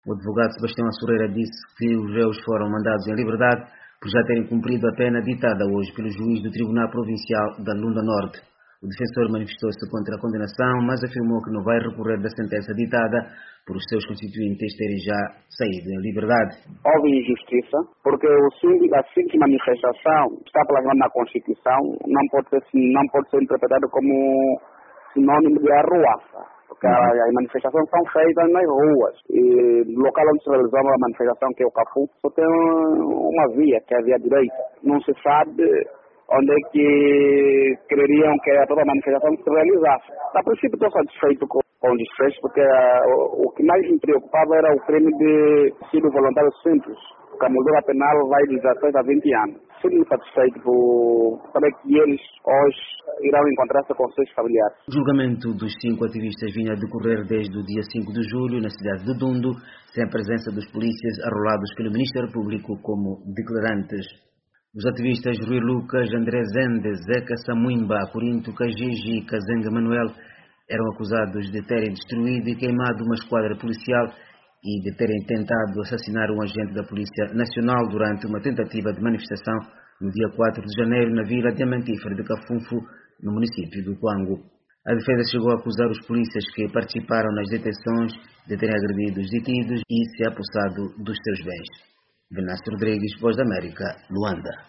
O advogado Sebastião Assureira disse que os réus foram mandados em liberdade por já terem cumprido a pena ditada hoje pelo juiz do Tribunal Provincial da Lunda Norte. O defensor manifestou-se contra a condenação, mas afirmou que não vai recorrer da sentença ditada por os seus constituintes terem já saído em liberdade. Houve injustiça, porque a simples manifestação está plasmada na Constituição, não pode ser interpretado como sinônimo de arruaça. Porque as manifestações são feitas nas ruas. E no local onde se realizou a manifestação, que é o Cafu, só tem uma via, que é a via direita. Não se sabe onde é que queriam que toda a manifestação se realizasse. A princípio estou satisfeito com o desfecho, porque o que mais me preocupava era o crime de homicídio voluntário simples, porque a moldura penal vai de 16 a 20 anos. Fico satisfeito por saber que eles hoje irão encontrar-se com seus familiares. O julgamento dos 5 ativistas vinha a decorrer desde o dia 5 de julho na cidade de Dundo, sem a presença dos polícias arrolados pelo Ministério Público como declarantes. Os ativistas Rui Lucas, André Zende, Zeca Samuimba, Corinto Kajiji e Kazenga Manuel eram acusados de terem destruído e queimado uma esquadra policial e de terem tentado assassinar um agente da Polícia Nacional durante uma tentativa de manifestação no dia 4 de janeiro na vila diamantífera de Cafunfo, no município do Cuango. A defesa chegou a acusar os polícias que participaram nas detenções de terem agredido os detidos e se apossado dos seus bens. Venâncio Rodrigues, Voz da América, Luanda.